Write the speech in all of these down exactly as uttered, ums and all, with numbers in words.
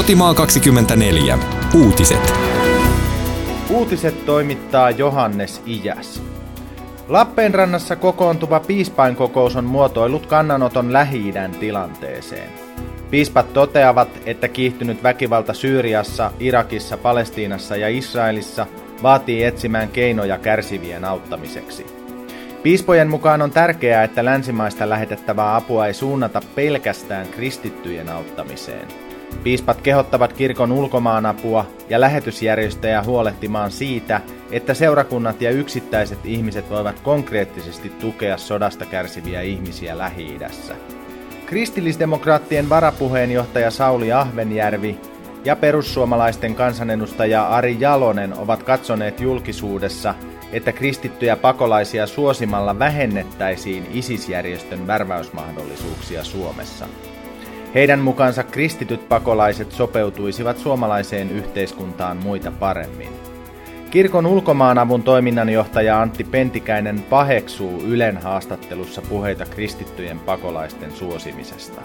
Kotimaa kaksikymmentäneljä. Uutiset. Uutiset toimittaa Johannes Ijäs. Lappeenrannassa kokoontuva piispainkokous on muotoillut kannanoton Lähi-idän tilanteeseen. Piispat toteavat, että kiihtynyt väkivalta Syyriassa, Irakissa, Palestiinassa ja Israelissa vaatii etsimään keinoja kärsivien auttamiseksi. Piispojen mukaan on tärkeää, että länsimaista lähetettävää apua ei suunnata pelkästään kristittyjen auttamiseen. Piispat kehottavat kirkon ulkomaanapua ja lähetysjärjestöjä huolehtimaan siitä, että seurakunnat ja yksittäiset ihmiset voivat konkreettisesti tukea sodasta kärsiviä ihmisiä Lähi-idässä. Kristillisdemokraattien varapuheenjohtaja Sauli Ahvenjärvi ja perussuomalaisten kansanedustaja Ari Jalonen ovat katsoneet julkisuudessa, että kristittyjä pakolaisia suosimalla vähennettäisiin ISIS-järjestön värväysmahdollisuuksia Suomessa. Heidän mukaansa kristityt pakolaiset sopeutuisivat suomalaiseen yhteiskuntaan muita paremmin. Kirkon ulkomaanavun toiminnanjohtaja Antti Pentikäinen paheksuu Ylen haastattelussa puheita kristittyjen pakolaisten suosimisesta.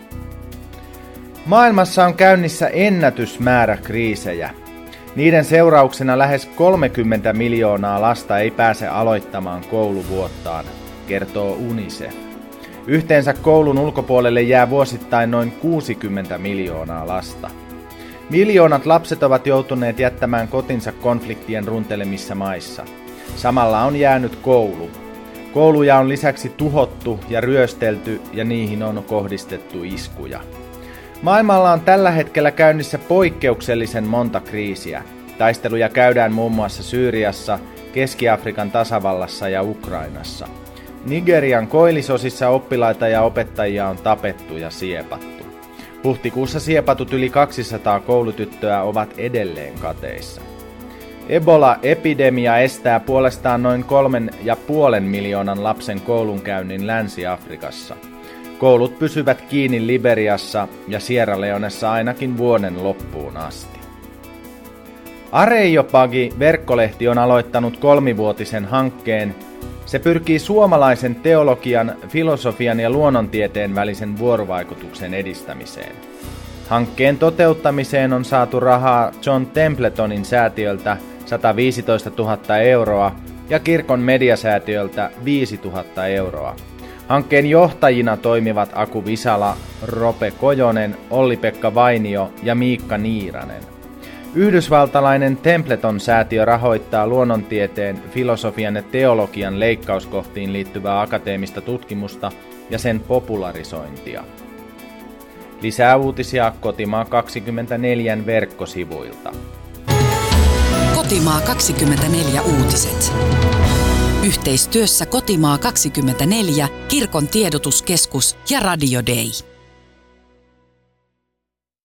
Maailmassa on käynnissä ennätysmäärä kriisejä. Niiden seurauksena lähes kolmekymmentä miljoonaa lasta ei pääse aloittamaan kouluvuottaan, kertoo UNICEF. Yhteensä koulun ulkopuolelle jää vuosittain noin kuusikymmentä miljoonaa lasta. Miljoonat lapset ovat joutuneet jättämään kotinsa konfliktien runtelemissa maissa. Samalla on jäänyt koulu. Kouluja on lisäksi tuhottu ja ryöstelty ja niihin on kohdistettu iskuja. Maailmalla on tällä hetkellä käynnissä poikkeuksellisen monta kriisiä. Taisteluja käydään muun muassa Syyriassa, Keski-Afrikan tasavallassa ja Ukrainassa. Nigerian koillisosissa oppilaita ja opettajia on tapettu ja siepattu. Huhtikuussa siepatut yli kaksisataa koulutyttöä ovat edelleen kateissa. Ebola-epidemia estää puolestaan noin kolmen ja puolen miljoonan lapsen koulunkäynnin Länsi-Afrikassa. Koulut pysyvät kiinni Liberiassa ja Sierra Leonessa ainakin vuoden loppuun asti. Areopagi-verkkolehti on aloittanut kolmivuotisen hankkeen. Se pyrkii suomalaisen teologian, filosofian ja luonnontieteen välisen vuorovaikutuksen edistämiseen. Hankkeen toteuttamiseen on saatu rahaa John Templetonin säätiöltä sata viisitoista tuhatta euroa ja kirkon mediasäätiöltä viisituhatta euroa. Hankkeen johtajina toimivat Aku Visala, Rope Kojonen, Olli-Pekka Vainio ja Miikka Niiranen. Yhdysvaltalainen Templeton-säätiö rahoittaa luonnontieteen, filosofian ja teologian leikkauskohtiin liittyvää akateemista tutkimusta ja sen popularisointia. Lisää uutisia Kotimaa kaksikymmentäneljä verkkosivuilta. Kotimaa kaksikymmentäneljä uutiset. Yhteistyössä Kotimaa kaksikymmentäneljä, Kirkon tiedotuskeskus ja Radio Day.